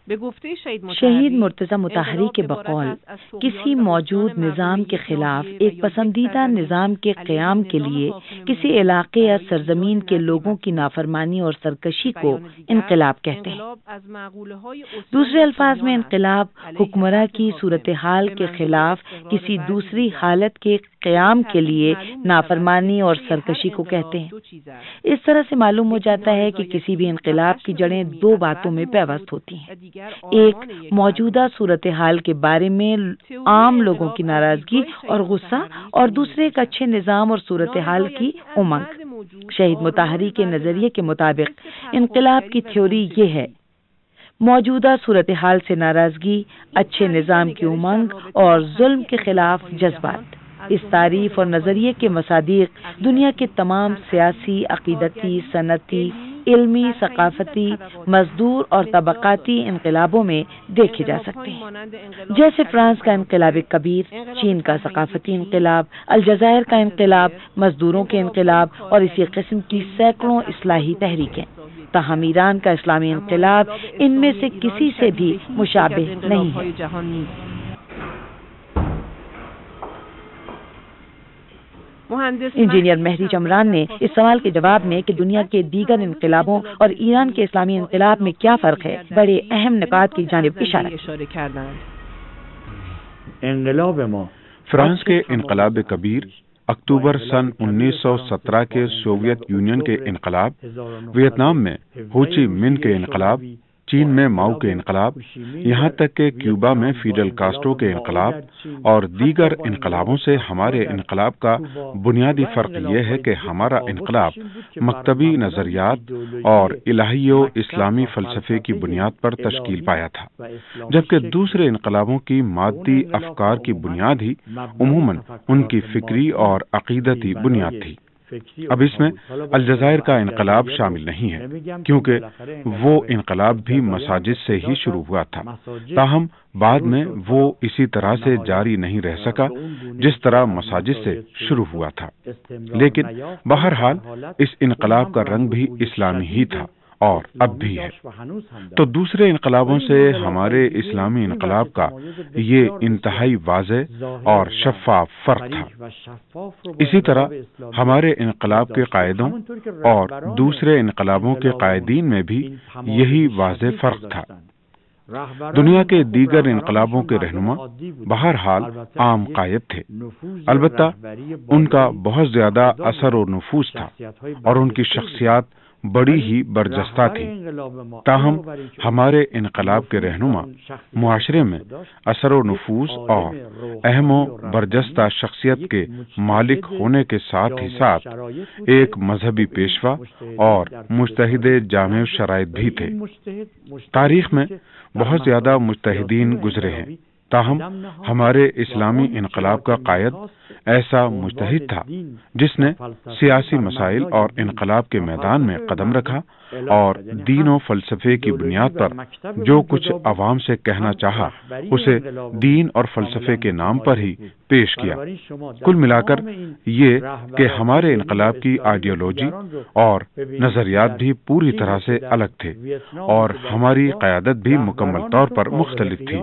شہید مرتضی مطہری کے بقول کسی موجود نظام کے خلاف ایک پسندیدہ نظام کے قیام کے لیے کسی علاقے یا سرزمین کے لوگوں کی نافرمانی اور سرکشی کو انقلاب کہتے ہیں۔ دوسرے الفاظ میں انقلاب حکمراں کی صورتحال کے خلاف کسی دوسری حالت کے قیام کے لیے نافرمانی اور سرکشی کو کہتے ہیں۔ اس طرح سے معلوم ہو جاتا ہے کہ کسی بھی انقلاب کی جڑیں دو باتوں میں پیوست ہوتی ہیں، ایک موجودہ صورتحال کے بارے میں عام لوگوں کی ناراضگی اور غصہ، اور دوسرے ایک اچھے نظام اور صورتحال کی امنگ۔ شہید مطہری کے نظریے کے مطابق انقلاب کی تھیوری یہ ہے: موجودہ صورتحال سے ناراضگی، اچھے نظام کی امنگ اور ظلم کے خلاف جذبات۔ اس تعریف اور نظریے کے مصادیق دنیا کے تمام سیاسی، عقیدتی، صنعتی، علمی، ثقافتی، مزدور اور طبقاتی انقلابوں میں دیکھے جا سکتے ہیں، جیسے فرانس کا انقلاب کبیر، چین کا ثقافتی انقلاب، الجزائر کا انقلاب، مزدوروں کے انقلاب اور اسی قسم کی سینکڑوں اصلاحی تحریکیں۔ تاہم ایران کا اسلامی انقلاب ان میں سے کسی سے بھی مشابہ نہیں ہے۔ انجینئر مہدی چمران نے اس سوال کے جواب میں کہ دنیا کے دیگر انقلابوں اور ایران کے اسلامی انقلاب میں کیا فرق ہے، بڑے اہم نکات کی جانب اشارہ کیا۔ فرانس کے انقلاب کبیر، اکتوبر سن 1917 کے سوویت یونین کے انقلاب، ویتنام میں ہو چی من کے انقلاب، چین میں ماؤ کے انقلاب، یہاں تک کہ کیوبا میں فیڈل کاسٹرو کے انقلاب اور دیگر انقلابوں سے ہمارے انقلاب کا بنیادی فرق یہ ہے کہ ہمارا انقلاب مکتبی نظریات اور الہی و اسلامی فلسفے کی بنیاد پر تشکیل پایا تھا، جبکہ دوسرے انقلابوں کی مادی افکار کی بنیاد ہی عموماً ان کی فکری اور عقیدتی بنیاد تھی۔ اب اس میں الجزائر کا انقلاب شامل نہیں ہے، کیونکہ وہ انقلاب بھی مساجد سے ہی شروع ہوا تھا، تاہم بعد میں وہ اسی طرح سے جاری نہیں رہ سکا جس طرح مساجد سے شروع ہوا تھا، لیکن بہرحال اس انقلاب کا رنگ بھی اسلامی ہی تھا اور اب بھی ہے۔ تو دوسرے انقلابوں سے ہمارے اسلامی انقلاب کا یہ انتہائی واضح اور شفاف فرق تھا۔ اسی طرح ہمارے انقلاب کے قائدوں اور دوسرے انقلابوں کے قائدین میں بھی یہی واضح فرق تھا۔ دنیا کے دیگر انقلابوں کے رہنما بہرحال عام قائد تھے، البتہ ان کا بہت زیادہ اثر و نفوذ تھا اور ان کی شخصیات بڑی ہی برجستہ تھی، تاہم ہمارے انقلاب کے رہنما معاشرے میں اثر و نفوذ اور اہم و برجستہ شخصیت کے مالک ہونے کے ساتھ ہی ساتھ ایک مذہبی پیشوا اور مجتہد جامع شرائط بھی تھے۔ تاریخ میں بہت زیادہ مجتہدین گزرے ہیں، تاہم ہمارے اسلامی انقلاب کا قائد ایسا مجتہد تھا جس نے سیاسی مسائل اور انقلاب کے میدان میں قدم رکھا اور دین و فلسفے کی بنیاد پر جو کچھ عوام سے کہنا چاہا اسے دین اور فلسفے کے نام پر ہی پیش کیا۔ کل ملا کر یہ کہ ہمارے انقلاب کی آئیڈیالوجی اور نظریات بھی پوری طرح سے الگ تھے اور ہماری قیادت بھی مکمل طور پر مختلف تھی۔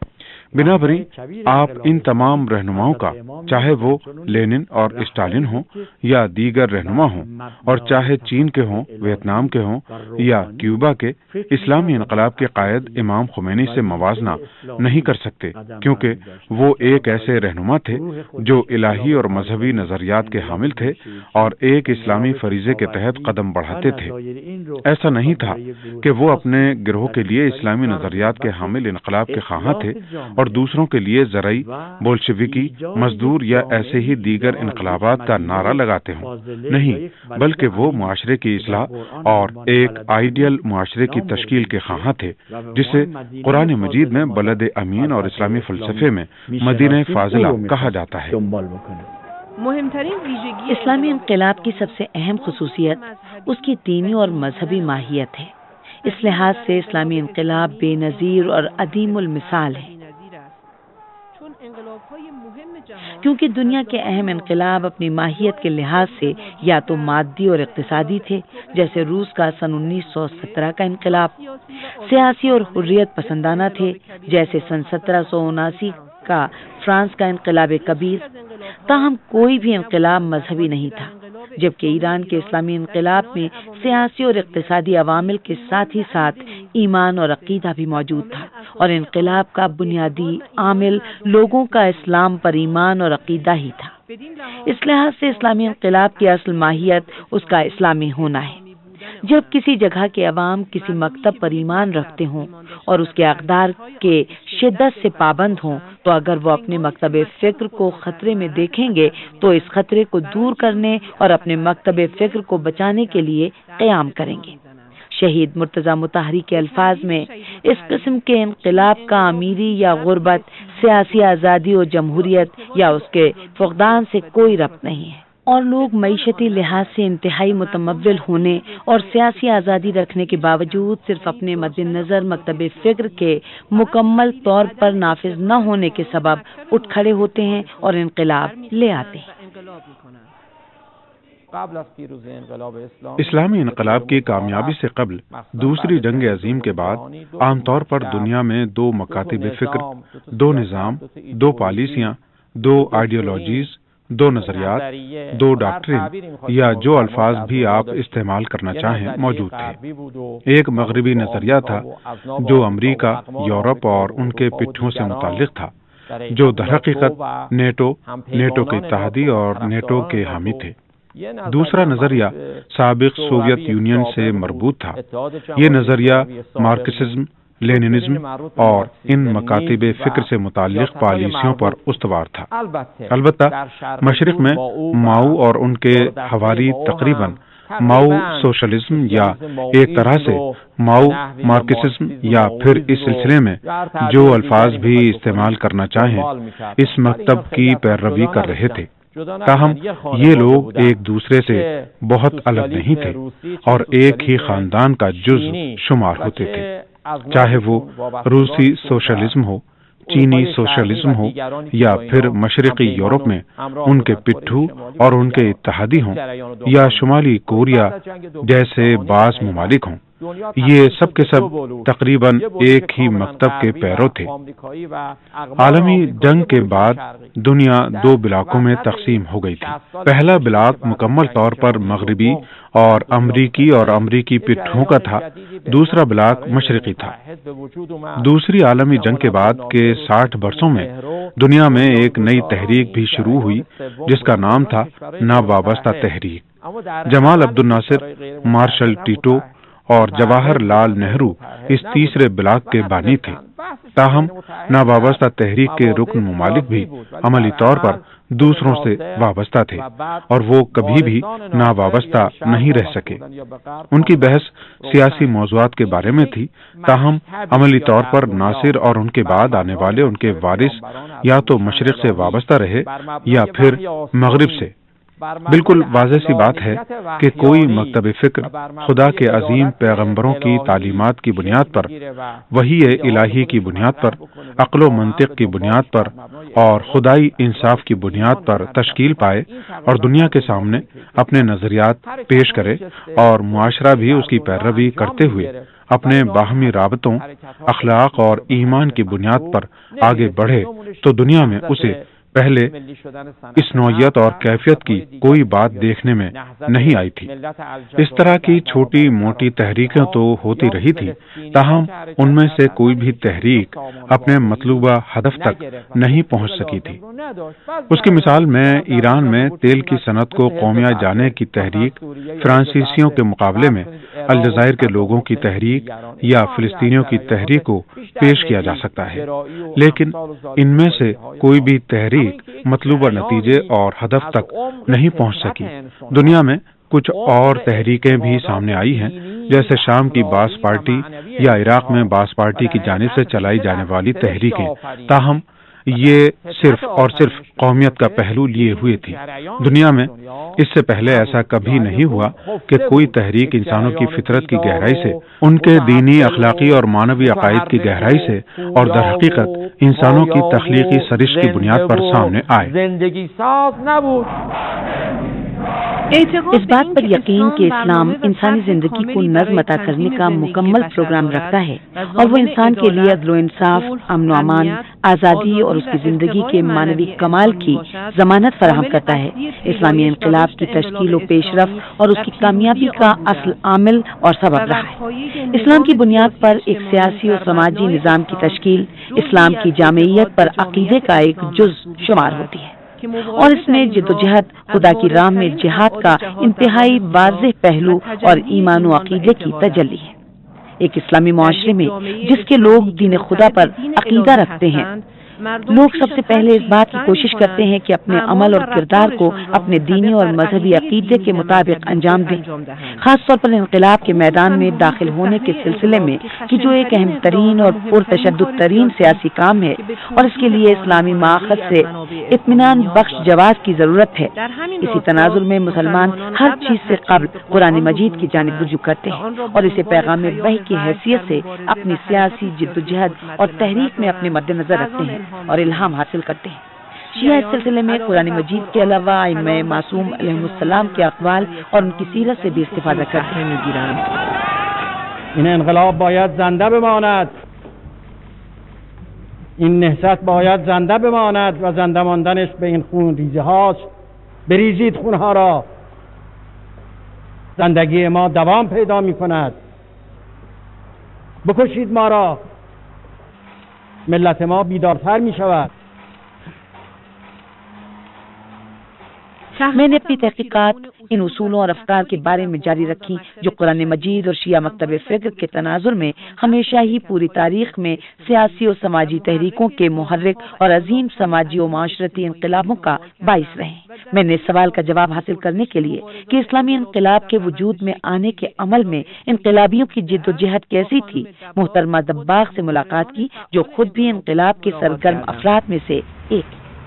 بنابراین آپ ان تمام رہنماؤں کا، چاہے وہ لینن اور اسٹالن ہوں یا دیگر رہنما ہوں، اور چاہے چین کے ہوں، ویتنام کے ہوں یا کیوبا کے، اسلامی انقلاب کے قائد امام خمینی سے موازنہ نہیں کر سکتے، کیونکہ وہ ایک ایسے رہنما تھے جو الہی اور مذہبی نظریات کے حامل تھے اور ایک اسلامی فریضے کے تحت قدم بڑھاتے تھے۔ ایسا نہیں تھا کہ وہ اپنے گروہ کے لیے اسلامی نظریات کے حامل انقلاب کے خواہاں تھے اور دوسروں کے لیے زرعی، بولشویکی، مزدور یا ایسے ہی دیگر انقلابات کا نعرہ لگاتے ہوں، نہیں، بلکہ وہ معاشرے کی اصلاح اور ایک آئیڈیل معاشرے کی تشکیل کے خواہاں تھے جسے قرآن مجید میں بلد امین اور اسلامی فلسفے میں مدینہ فاضلہ کہا جاتا ہے۔ اسلامی انقلاب کی سب سے اہم خصوصیت اس کی دینی اور مذہبی ماہیت ہے۔ اس لحاظ سے اسلامی انقلاب بے نظیر اور عدیم المثال ہے۔ کیونکہ دنیا کے اہم انقلاب اپنی ماہیت کے لحاظ سے یا تو مادی اور اقتصادی تھے، جیسے روس کا سن 1917 کا انقلاب، سیاسی اور حریت پسندانہ تھے، جیسے سن 1779 کا فرانس کا انقلاب کبیر۔ تاہم کوئی بھی انقلاب مذہبی نہیں تھا، جبکہ ایران کے اسلامی انقلاب میں سیاسی اور اقتصادی عوامل کے ساتھ ہی ساتھ ایمان اور عقیدہ بھی موجود تھا، اور انقلاب کا بنیادی عامل لوگوں کا اسلام پر ایمان اور عقیدہ ہی تھا۔ اس لحاظ سے اسلامی انقلاب کی اصل ماہیت اس کا اسلامی ہونا ہے۔ جب کسی جگہ کے عوام کسی مکتب پر ایمان رکھتے ہوں اور اس کے اقدار کے شدت سے پابند ہوں، تو اگر وہ اپنے مکتب فکر کو خطرے میں دیکھیں گے تو اس خطرے کو دور کرنے اور اپنے مکتب فکر کو بچانے کے لیے قیام کریں گے۔ شہید مرتضی مطہری کے الفاظ میں، اس قسم کے انقلاب کا امیری یا غربت، سیاسی آزادی اور جمہوریت یا اس کے فقدان سے کوئی ربط نہیں ہے، اور لوگ معیشتی لحاظ سے انتہائی متمول ہونے اور سیاسی آزادی رکھنے کے باوجود صرف اپنے مد نظر مکتب فکر کے مکمل طور پر نافذ نہ ہونے کے سبب اٹھ کھڑے ہوتے ہیں اور انقلاب لے آتے ہیں۔ اسلامی انقلاب کی کامیابی سے قبل دوسری جنگ عظیم کے بعد عام طور پر دنیا میں دو مکاتب فکر، دو نظام، دو پالیسیاں، دو آئیڈیالوجیز، دو نظریات، دو ڈاکٹرین یا جو الفاظ بھی آپ استعمال کرنا چاہیں موجود تھے۔ ایک مغربی نظریہ تھا جو امریکہ، یورپ اور ان کے پٹھوں سے متعلق تھا، جو درحقیقت نیٹو کے اتحادی اور نیٹو کے حامی تھے۔ دوسرا نظریہ سابق سوویت یونین سے مربوط تھا۔ یہ نظریہ مارکسزم، لیننزم اور ان مکاتب فکر سے متعلق پالیسیوں پر استوار تھا۔ البتہ مشرق میں ماؤ اور ان کے حوالی تقریباً ماؤ سوشلزم یا ایک طرح سے ماؤ مارکسزم یا پھر اس سلسلے میں جو الفاظ بھی استعمال کرنا چاہیں اس مکتب کی پیروی کر رہے تھے۔ تاہم یہ لوگ ایک دوسرے سے بہت الگ نہیں تھے اور ایک ہی خاندان کا جز شمار ہوتے تھے، چاہے وہ روسی سوشلزم ہو، چینی سوشلزم ہو یا پھر مشرقی یورپ میں ان کے پٹھو اور ان کے اتحادی ہوں یا شمالی کوریا جیسے بعض ممالک ہوں، یہ سب کے سب تقریباً ایک ہی مکتب کے پیرو تھے۔ عالمی جنگ کے بعد دنیا دو بلاکوں میں تقسیم ہو گئی تھی۔ پہلا بلاک مکمل طور پر مغربی اور امریکی پٹھوں کا تھا، دوسرا بلاک مشرقی تھا۔ دوسری عالمی جنگ کے بعد کے 60 برسوں میں دنیا میں ایک نئی تحریک بھی شروع ہوئی جس کا نام تھا ناوابستہ تحریک۔ جمال عبد الناصر، مارشل ٹیٹو اور جواہر لال نہرو اس تیسرے بلاک کے بانی تھے۔ تاہم ناوابستہ تحریک کے رکن ممالک بھی عملی طور پر دوسروں سے وابستہ تھے اور وہ کبھی بھی ناوابستہ نہیں رہ سکے۔ ان کی بحث سیاسی موضوعات کے بارے میں تھی، تاہم عملی طور پر ناصر اور ان کے بعد آنے والے ان کے وارث یا تو مشرق سے وابستہ رہے یا پھر مغرب سے۔ بالکل واضح سی بات ہے کہ کوئی مکتب فکر خدا کے عظیم پیغمبروں کی تعلیمات کی بنیاد پر، وحی الہی کی بنیاد پر، عقل و منطق کی بنیاد پر اور خدائی انصاف کی بنیاد پر تشکیل پائے اور دنیا کے سامنے اپنے نظریات پیش کرے اور معاشرہ بھی اس کی پیروی کرتے ہوئے اپنے باہمی رابطوں، اخلاق اور ایمان کی بنیاد پر آگے بڑھے، تو دنیا میں اسے پہلے اس نوعیت اور کیفیت کی کوئی بات دیکھنے میں نہیں آئی تھی۔ اس طرح کی چھوٹی موٹی تحریکیں تو ہوتی رہی تھی، تاہم ان میں سے کوئی بھی تحریک اپنے مطلوبہ ہدف تک نہیں پہنچ سکی تھی۔ اس کی مثال میں ایران میں تیل کی صنعت کو قومیہ جانے کی تحریک، فرانسیسیوں کے مقابلے میں الجزائر کے لوگوں کی تحریک یا فلسطینیوں کی تحریک کو پیش کیا جا سکتا ہے، لیکن ان میں سے کوئی بھی تحریک مطلوبہ نتیجے اور ہدف تک نہیں پہنچ سکی۔ دنیا میں کچھ اور تحریکیں بھی سامنے آئی ہیں، جیسے شام کی باس پارٹی یا عراق میں باس پارٹی کی جانب سے چلائی جانے والی تحریکیں، تاہم یہ صرف اور صرف قومیت کا پہلو لیے ہوئے تھی۔ دنیا میں اس سے پہلے ایسا کبھی نہیں ہوا کہ کوئی تحریک انسانوں کی فطرت کی گہرائی سے، ان کے دینی، اخلاقی اور معنوی عقائد کی گہرائی سے اور در حقیقت انسانوں کی تخلیقی سرشت کی بنیاد پر سامنے آئے۔ اس بات پر یقین کہ اسلام انسانی زندگی کو نظم عطا کرنے کا مکمل پروگرام رکھتا ہے اور وہ انسان کے لیے عدل و انصاف، امن و امان، آزادی اور اس کی زندگی کے معنوی کمال کی ضمانت فراہم کرتا ہے، اسلامی انقلاب کی تشکیل و پیش رفت اور اس کی کامیابی کا اصل عامل اور سبب رہا ہے۔ اسلام کی بنیاد پر ایک سیاسی اور سماجی نظام کی تشکیل اسلام کی جامعیت پر عقیدے کا ایک جز شمار ہوتی ہے، اور اس میں جد و جہد، خدا کی راہ میں جہاد کا انتہائی واضح پہلو اور ایمان و عقیدے کی تجلی ہے۔ ایک اسلامی معاشرے میں جس کے لوگ دین خدا پر عقیدہ رکھتے ہیں، لوگ سب سے پہلے اس بات کی کوشش کرتے ہیں کہ اپنے عمل اور کردار کو اپنے دینی اور مذہبی عقیدے کے مطابق انجام دیں، خاص طور پر انقلاب کے میدان میں داخل ہونے کے سلسلے میں کہ جو ایک اہم ترین اور پرتشدد ترین سیاسی کام ہے، اور اس کے لیے اسلامی ماخذ سے اطمینان بخش جواز کی ضرورت ہے۔ اسی تناظر میں مسلمان ہر چیز سے قبل قرآن مجید کی جانب رجوع کرتے ہیں اور اسے پیغام وحی کی حیثیت سے اپنی سیاسی جدوجہد اور تحریک میں اپنے مد نظر رکھتے ہیں اور الہام حاصل کرتے ہیں۔ شیعہ اس سلسلے میں قرآن مجید کے علاوہ ائمہ معصوم علیہ السلام کے اقوال اور ان کی سیرت سے بھی استفادہ کرتے ہیں۔ این انقلاب باید زنده بماند، این نهضت باید زنده بماند و زنده ماندنش به این خون ریزه هاست. بریزید خونها را، زندگی ما دوام پیدا می کند. بکشید ما را، ملت ما بیدارتر می شود. میں نے اپنی تحقیقات ان اصولوں اور افکار کے بارے میں جاری رکھی جو قرآن مجید اور شیعہ مکتب فکر کے تناظر میں ہمیشہ ہی پوری تاریخ میں سیاسی اور سماجی تحریکوں کے محرک اور عظیم سماجی و معاشرتی انقلابوں کا باعث رہے۔ میں نے اس سوال کا جواب حاصل کرنے کے لیے کہ اسلامی انقلاب کے وجود میں آنے کے عمل میں انقلابیوں کی جد و جہد کیسی تھی، محترمہ دباغ سے ملاقات کی، جو خود بھی انقلاب کے سرگرم افراد میں سے ایک۔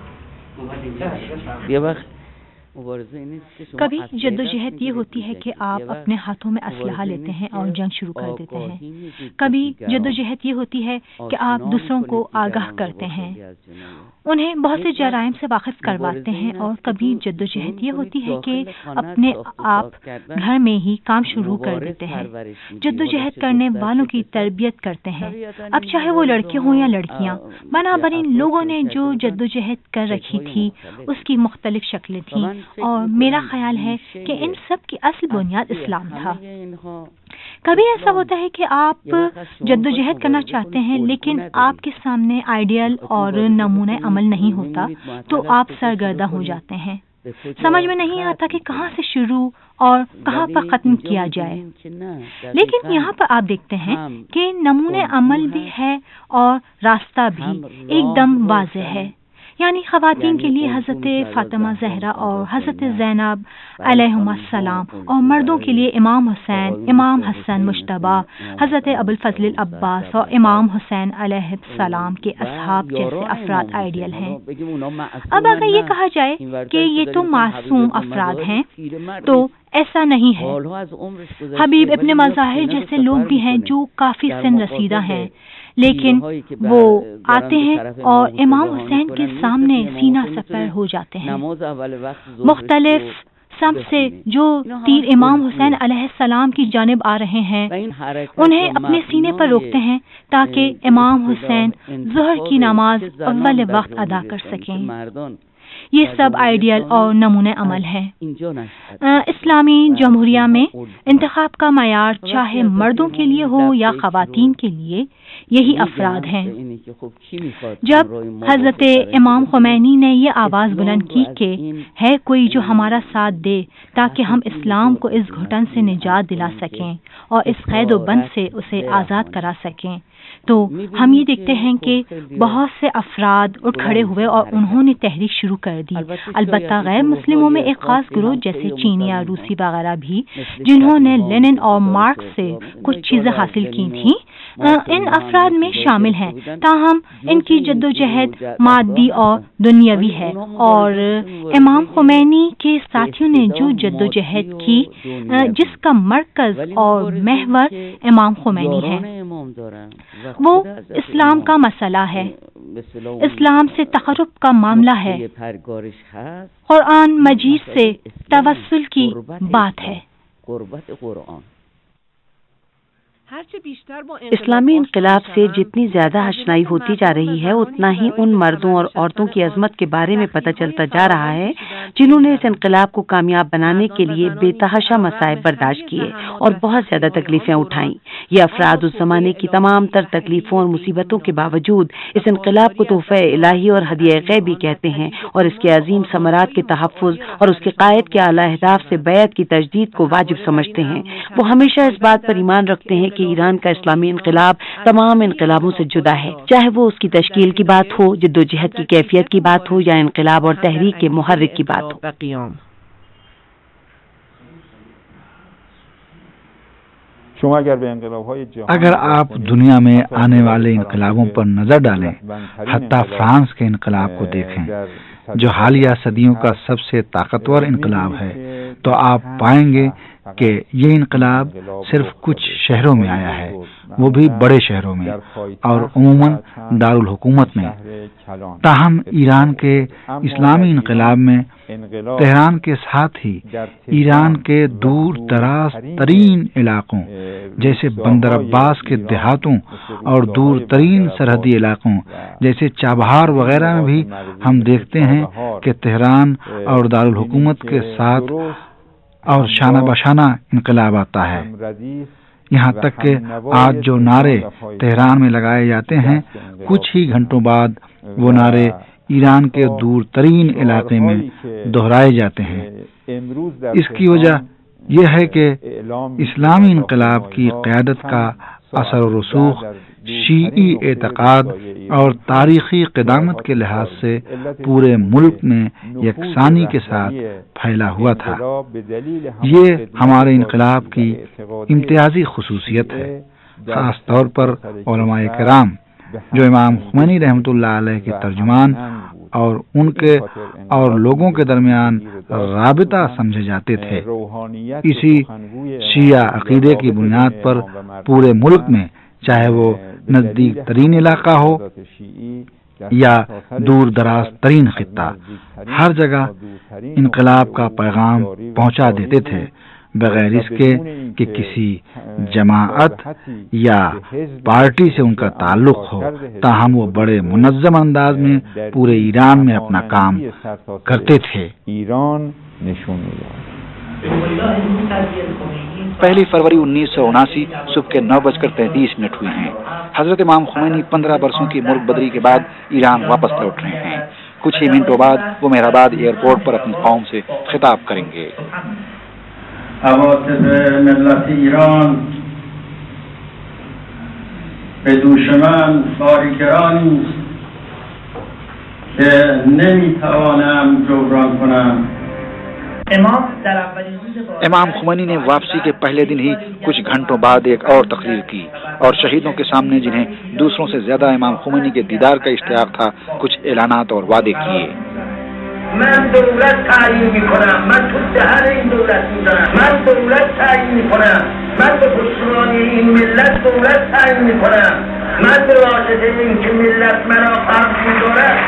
کبھی جدوجہد یہ ہوتی ہے کہ آپ اپنے ہاتھوں میں اسلحہ لیتے ہیں اور جنگ شروع کر دیتے ہیں، کبھی جدوجہد یہ ہوتی ہے کہ آپ دوسروں کو آگاہ کرتے ہیں، انہیں بہت سے جرائم سے واقف کرواتے ہیں، اور کبھی جدوجہد یہ ہوتی ہے کہ اپنے آپ گھر میں ہی کام شروع کر دیتے ہیں، جدوجہد کرنے والوں کی تربیت کرتے ہیں، اب چاہے وہ لڑکے ہوں یا لڑکیاں۔ بنابراین لوگوں نے جو جدوجہد کر رکھی تھی اس کی مختلف شکلیں تھیں، اور میرا خیال ہے کہ ان سب کی اصل بنیاد اسلام تھا۔ کبھی ایسا ہوتا ہے کہ آپ جدوجہد کرنا چاہتے ہیں لیکن آپ کے سامنے آئیڈیل اور نمونہ عمل نہیں ہوتا تو آپ سرگردہ ہو جاتے ہیں، سمجھ میں نہیں آتا کہ کہاں سے شروع اور کہاں پر ختم کیا جائے۔ لیکن یہاں پر آپ دیکھتے ہیں کہ نمونہ عمل بھی ہے اور راستہ بھی ایک دم واضح ہے، یعنی خواتین کے لیے حضرت فاطمہ زہرا اور حضرت زینب علیہما السلام، اور مردوں کے لیے امام حسین، امام حسن مجتبی، حضرت ابوالفضل العباس اور امام حسین علیہ السلام کے اصحاب جیسے افراد آئیڈیل ہیں۔ اب اگر یہ کہا جائے کہ یہ تو معصوم افراد ہیں تو ایسا نہیں ہے۔ حبیب ابن مظاہر جیسے لوگ بھی ہیں جو کافی سن رسیدہ ہیں، لیکن وہ آتے ہیں اور امام حسین کے سامنے سینہ سپر ہو جاتے ہیں۔ مختلف سمت سے جو تیر امام حسین علیہ السلام کی جانب آ رہے ہیں انہیں اپنے سینے پر روکتے ہیں تاکہ امام حسین ظہر کی نماز اول وقت ادا کر سکیں۔ یہ سب آئیڈیل اور نمونہ عمل ہے۔ اسلامی جمہوریہ میں انتخاب کا معیار چاہے مردوں کے لیے ہو یا خواتین کے لیے یہی افراد ہیں۔ جب حضرت امام خمینی نے یہ آواز بلند کی کہ ہے کوئی جو ہمارا ساتھ دے تاکہ ہم اسلام کو اس گھٹن سے نجات دلا سکیں اور اس قید و بند سے اسے آزاد کرا سکیں، تو ہم یہ دیکھتے ہیں کہ بہت سے افراد اٹھ کھڑے ہوئے اور انہوں نے تحریک شروع کر دی۔ البتہ غیر مسلموں میں ایک خاص گروہ جیسے چینی یا روسی وغیرہ بھی، جنہوں نے لینن اور مارکس سے کچھ چیزیں حاصل کی تھیں، ان افراد میں شامل ہیں، تاہم ان کی جدوجہد مادی اور دنیاوی ہے، اور امام خمینی کے ساتھیوں نے جو جدوجہد کی جس کا مرکز اور محور امام خمینی ہے، وہ اسلام کا مسئلہ ہے، اسلام سے تقرب کا معاملہ ہے، قرآن مجید سے توسل کی بات ہے۔ اسلامی انقلاب سے جتنی زیادہ آشنائی ہوتی جا رہی ہے، اتنا ہی ان مردوں اور عورتوں کی عظمت کے بارے میں پتہ چلتا جا رہا ہے جنہوں نے اس انقلاب کو کامیاب بنانے کے لیے بے تحاشا مصائب برداشت کیے اور بہت زیادہ تکلیفیں اٹھائیں۔ یہ افراد اس زمانے کی تمام تر تکلیفوں اور مصیبتوں کے باوجود اس انقلاب کو تحفہ الہی اور ہدیہ غیبی کہتے ہیں، اور اس کے عظیم ثمرات کے تحفظ اور اس کے قائد کے اعلیٰ اہداف سے بیعت کی تجدید کو واجب سمجھتے ہیں۔ وہ ہمیشہ اس بات پر ایمان رکھتے ہیں کہ ایران کا اسلامی انقلاب تمام انقلابوں سے جدا ہے، چاہے وہ اس کی تشکیل کی بات ہو، جدوجہد کی کیفیت کی بات ہو، یا انقلاب اور تحریک کے محرک کی بات ہو۔ اگر آپ دنیا میں آنے والے انقلابوں پر نظر ڈالیں، حتیٰ فرانس کے انقلاب کو دیکھیں جو حالیہ صدیوں کا سب سے طاقتور انقلاب ہے، تو آپ پائیں گے کہ یہ انقلاب صرف کچھ شہروں میں آیا ہے، وہ بھی بڑے شہروں میں اور عموماً دارالحکومت میں۔ تاہم ایران کے اسلامی انقلاب میں تہران کے ساتھ ہی ایران کے دور دراز ترین علاقوں جیسے بندر عباس کے دیہاتوں اور دور ترین سرحدی علاقوں جیسے چابہار وغیرہ میں بھی ہم دیکھتے ہیں کہ تہران اور دارالحکومت کے ساتھ اور شانہ بشانہ انقلاب آتا ہے۔ یہاں تک کہ آج جو نعرے تہران میں لگائے جاتے ہیں، کچھ ہی گھنٹوں بعد وہ نعرے ایران کے دور ترین علاقے میں دہرائے جاتے ہیں۔ اس کی وجہ یہ ہے کہ اسلامی انقلاب کی قیادت کا اثر و رسوخ شیعی اعتقاد اور تاریخی قدامت کے لحاظ سے پورے ملک میں یکسانی کے ساتھ پھیلا ہوا تھا۔ یہ ہمارے انقلاب کی امتیازی خصوصیت ہے، خاص طور پر علماء کرام جو امام خمینی رحمۃ اللہ علیہ کے ترجمان اور ان کے اور لوگوں کے درمیان رابطہ سمجھے جاتے تھے۔ اسی شیعہ عقیدے کی بنیاد پر پورے ملک میں، چاہے وہ نزدیک ترین علاقہ ہو یا دور دراز ترین خطہ، ہر جگہ انقلاب کا پیغام پہنچا دیتے تھے، بغیر اس کے کہ کسی جماعت یا پارٹی سے ان کا تعلق ہو۔ تاہم وہ بڑے منظم انداز میں پورے ایران میں اپنا کام کرتے تھے۔ پہلی فروری 1979 صبح کے 9:33 ہوئے ہیں۔ حضرت امام خمینی 15 برسوں کی ملک بدری کے بعد ایران واپس لوٹ رہے ہیں۔ کچھ ہی منٹوں بعد وہ مہرآباد ایئرپورٹ پر اپنی قوم سے خطاب کریں گے۔ عواطف ملت ایران به دوش من خاری که نمیتوانم جبران کنم۔ امام خمینی نے واپسی کے پہلے دن ہی کچھ گھنٹوں بعد ایک اور تقریر کی اور شہیدوں کے سامنے جنہیں دوسروں سے زیادہ امام خمینی کے دیدار کا اشتیاق تھا، کچھ اعلانات اور وعدے کیے۔ من دولت تعیین میکنم، من تو دهن این دولت میزنم، من دولت تعیین میکنم، من به پشتیبانی این ملت دولت تعیین میکنم، من به واسطه این که ملت مرا فرض میدارد.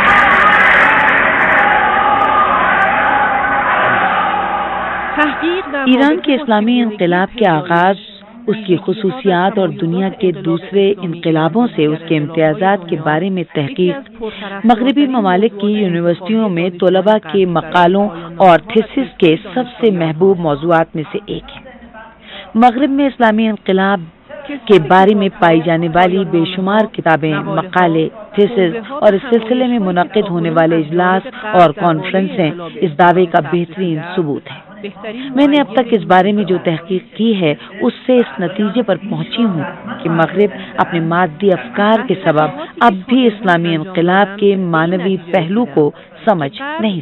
ایران کے اسلامی انقلاب کے آغاز، اس کی خصوصیات اور دنیا کے دوسرے انقلابوں سے اس کے امتیازات کے بارے میں تحقیق مغربی ممالک کی یونیورسٹیوں میں طلباء کے مقالوں اور تھیسس کے سب سے محبوب موضوعات میں سے ایک ہے۔ مغرب میں اسلامی انقلاب کے بارے میں پائی جانے والی بے شمار کتابیں، مقالے، تھیسس اور اس سلسلے میں منعقد ہونے والے اجلاس اور کانفرنسیں اس دعوے کا بہترین ثبوت ہیں۔ میں نے اب تک اس بارے میں جو تحقیق کی ہے اس سے اس نتیجے پر پہنچی ہوں کہ مغرب اپنے مادی افکار کے سبب اب بھی اسلامی انقلاب کے معنوی پہلو کو سمجھ نہیں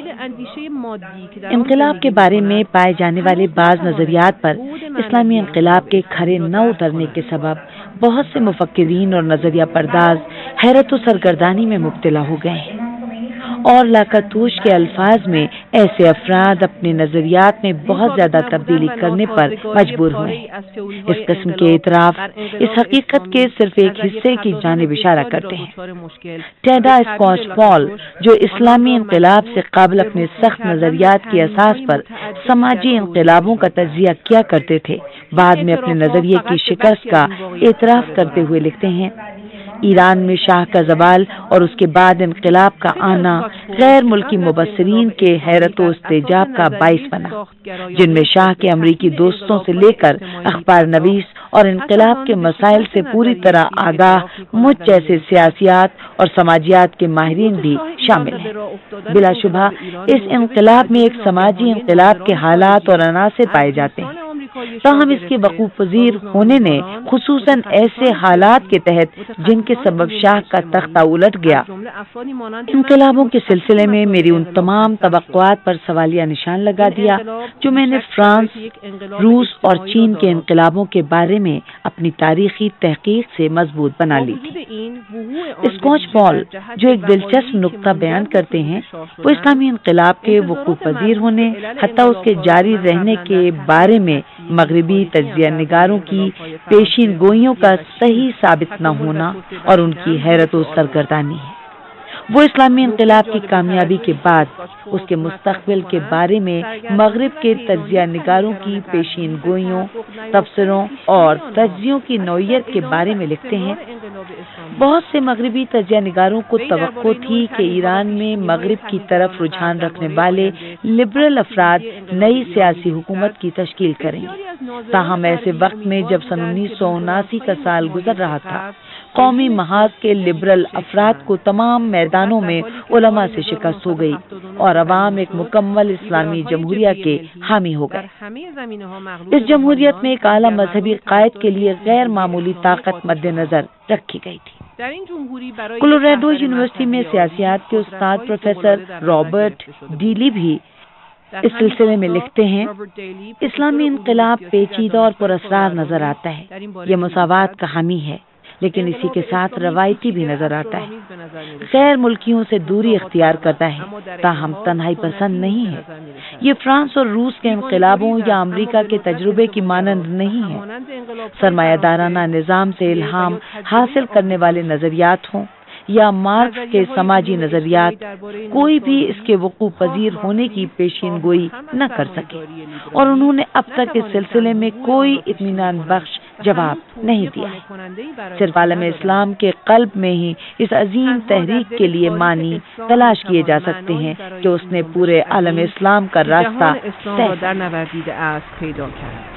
سکا۔ انقلاب کے بارے میں پائے جانے والے بعض نظریات پر اسلامی انقلاب کے کھرے نہ اترنے کے سبب بہت سے مفکرین اور نظریہ پرداز حیرت و سرگردانی میں مبتلا ہو گئے ہیں، اور لاکاتوش کے الفاظ میں ایسے افراد اپنے نظریات میں بہت زیادہ تبدیلی کرنے پر مجبور ہوئے۔ اس قسم کے اعتراف اس حقیقت کے صرف ایک حصے کی جانب اشارہ کرتے ہیں۔ ٹیڈا اسکوچ پال، جو اسلامی انقلاب سے قبل اپنے سخت نظریات کی اساس پر سماجی انقلابوں کا تجزیہ کیا کرتے تھے، بعد میں اپنے نظریے کی شکست کا اعتراف کرتے ہوئے لکھتے ہیں، ایران میں شاہ کا زوال اور اس کے بعد انقلاب کا آنا غیر ملکی مبصرین کے حیرت و استعجاب کا باعث بنا، جن میں شاہ کے امریکی دوستوں سے لے کر اخبار نویس اور انقلاب کے مسائل سے پوری طرح آگاہ مجھ جیسے سیاسیات اور سماجیات کے ماہرین بھی شامل ہیں۔ بلا شبہ اس انقلاب میں ایک سماجی انقلاب کے حالات اور عناصر پائے جاتے ہیں، تاہم اس کے وقوع پذیر ہونے نے خصوصاً ایسے حالات کے تحت جن کے سبب شاہ کا تختہ الٹ گیا، انقلابوں کے سلسلے میں میری ان تمام توقعات پر سوالیہ نشان لگا دیا جو میں نے فرانس، روس اور چین کے انقلابوں کے بارے میں اپنی تاریخی تحقیق سے مضبوط بنا لی تھی۔ اسکوچ پال جو ایک دلچسپ نقطہ بیان کرتے ہیں، وہ اسلامی انقلاب کے وقوع پذیر ہونے حتیٰ اس کے جاری رہنے کے بارے میں مغربی تجزیہ نگاروں کی پیشین گوئیوں کا صحیح ثابت نہ ہونا اور ان کی حیرت و سرگردانی ہے۔ وہ اسلامی انقلاب کی کامیابی کے بعد اس کے مستقبل کے بارے میں مغرب کے تجزیہ نگاروں کی پیشین گوئیوں، تبصروں اور تجزیوں کی نوعیت کے بارے میں لکھتے ہیں، بہت سے مغربی تجزیہ نگاروں کو توقع تھی کہ ایران میں مغرب کی طرف رجحان رکھنے والے لبرل افراد نئی سیاسی حکومت کی تشکیل کریں گے، تاہم ایسے وقت میں جب سن 1979 کا سال گزر رہا تھا، قومی محاذ کے لبرل افراد کو تمام میدانوں میں علماء سے شکست ہو گئی اور عوام ایک مکمل اسلامی جمہوریہ کے حامی ہو گئے۔ اس جمہوریت میں ایک اعلیٰ مذہبی قائد کے لیے غیر معمولی طاقت مد نظر رکھی گئی تھی۔ کولوراڈو یونیورسٹی میں سیاسیات کے استاد پروفیسر رابرٹ ڈیلی بھی اس سلسلے میں لکھتے ہیں، اسلامی انقلاب پیچیدہ اور پراسرار نظر آتا ہے، یہ مساوات کا حامی ہے، لیکن اسی کے ساتھ روایتی بھی نظر آتا ہے، غیر ملکیوں سے دوری اختیار کرتا ہے، تاہم تنہائی پسند نہیں ہے۔ یہ فرانس اور روس کے انقلابوں یا امریکہ کے تجربے کی مانند نہیں ہے۔ سرمایہ دارانہ نظام سے الہام حاصل کرنے والے نظریات ہوں یا مارکس کے سماجی نظریات، کوئی بھی اس کے وقوع پذیر ہونے کی پیشین گوئی نہ کر سکے، اور انہوں نے اب تک اس سلسلے میں کوئی اطمینان بخش جواب نہیں دیا ہے۔ صرف عالم اسلام کے قلب میں ہی اس عظیم تحریک کے لیے معنی تلاش کیے جا سکتے ہیں کہ اس نے پورے عالم اسلام کا راستہ طے کیا۔